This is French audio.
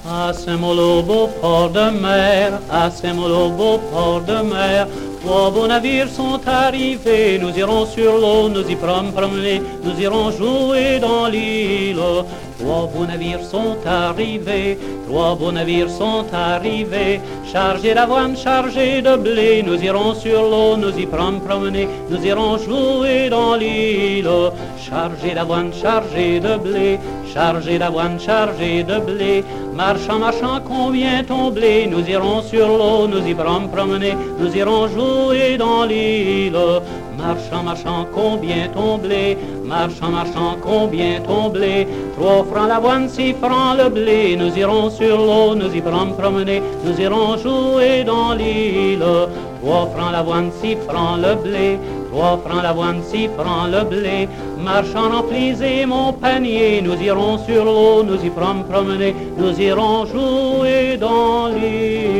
À Saint-Malo, beau port de mer, à Saint-Malo, beau port de mer, trois beaux navires sont arrivés, nous irons sur l'eau, nous y promener, nous irons jouer dans l'île. Trois beaux navires sont arrivés, trois beaux navires sont arrivés, chargés d'avoine, chargés de blé, nous irons sur l'eau, nous y promener, nous irons jouer dans l'île. Chargés d'avoine, chargés de blé, chargés d'avoine, chargés de blé, marchant, marchant, combien ton blé, nous irons sur l'eau, nous y promener, nous irons jouer dans l'île. Marchant, marchant, combien ton blé, marchant, marchant, combien ton blé, 3 francs l'avoine, 6 francs le blé, nous irons sur l'eau, nous y promener, nous irons jouer dans l'île. 3 francs l'avoine, 6 francs le blé, 3 francs l'avoine, 6 francs le blé, marchant, remplissez mon panier, nous irons sur l'eau, nous y promener, nous irons jouer dans l'île.